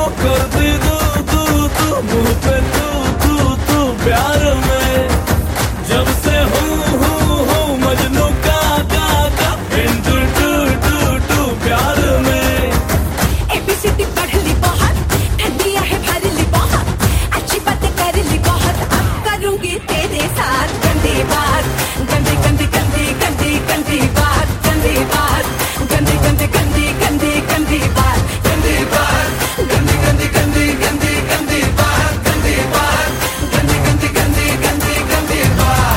कर दी तू तू तू मुंह पे तू तू तू प्यार में जब से हूँ मजनू का इंटू टू टू टू प्यार में। एबीसीडी पढ़ ली बहुत, ठंडियां है भर ली बहुत, अच्छी बातें कर ली बहुत, अब करूंगी तेरे साथ गंदी बात, गंदी गंदी गंदी गंदी गंदी बात, गंदी बात, गंदी गंदी गंदी गंदी गंदी बात, गंदी बात, गंदी गंदी गंदी गंदी गंदी बात, गंदी बात, गंदी गंदी गंदी गंदी गंदी बात।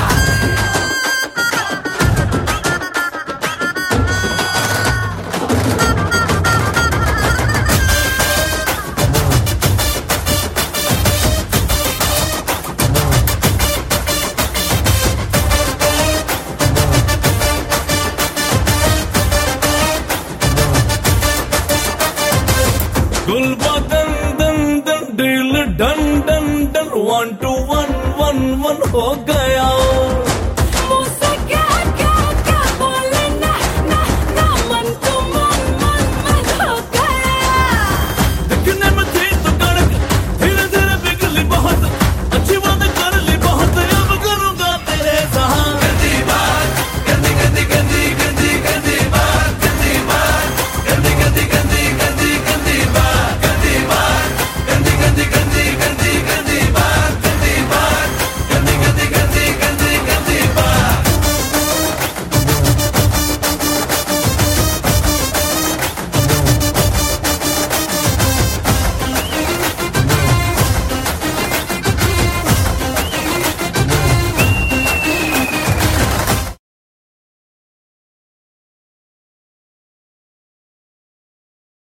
गुलबा दन दन दन दिल डन डन डन 1 2 1 1 1 हो गया।